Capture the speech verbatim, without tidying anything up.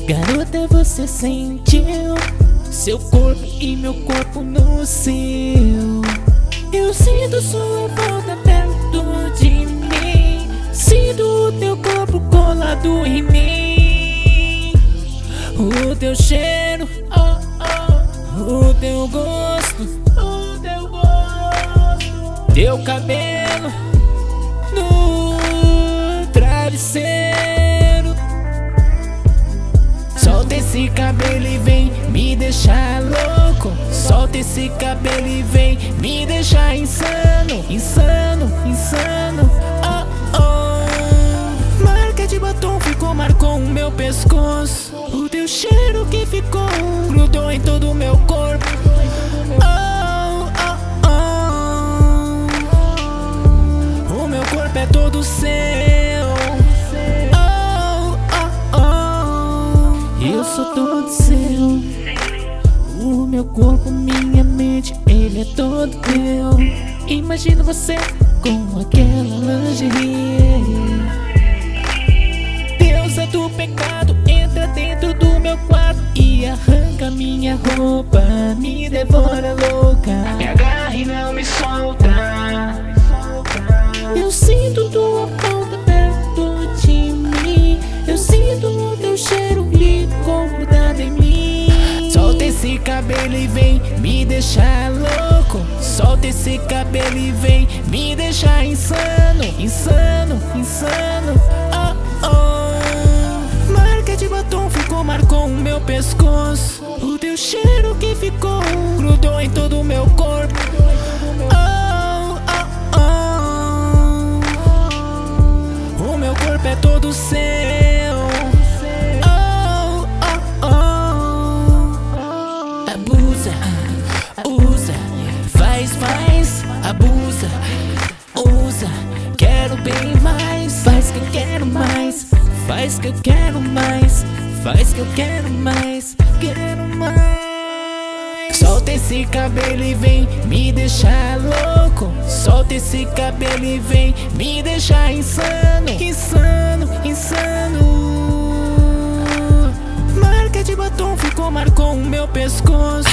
Garota, você sentiu seu corpo e meu corpo no seu. Eu sinto sua volta perto de mim, sinto o teu corpo colado em mim. O teu cheiro, oh, oh, o teu gosto, o teu gosto, teu cabelo no travesseiro. Solta esse cabelo e vem me deixar louco. Solta esse cabelo e vem me deixar insano, insano, insano. Oh, oh. Marca de batom ficou, marcou o meu pescoço. O teu cheiro que ficou grudou em todo o meu corpo. Oh, oh, oh. O meu corpo é todo seu. Eu sou todo seu. O meu corpo, minha mente, ele é todo teu. Imagino você com aquela lingerie. Deusa do pecado, entra dentro do meu quarto e arranca minha roupa, me devora louca, me agarra e não me solta. Eu sinto tua falta perto de mim. Eu sinto o teu cheiro grudado em mim. Solta esse cabelo e vem me deixar louco. Solta esse cabelo e vem me deixar insano, insano, insano. Oh, oh. Marca de batom ficou, marcou o meu pescoço. O teu cheiro que ficou grudou em todo o meu corpo. Oh, oh, oh. O meu corpo é todo seu. Usa, faz, faz, abusa, usa, quero bem mais. Faz que eu quero mais, faz que eu quero mais, faz que eu quero mais, quero mais. Solta esse cabelo e vem me deixar louco. Solta esse cabelo e vem me deixar insano, insano, insano. Marca de batom ficou, marcou o meu pescoço.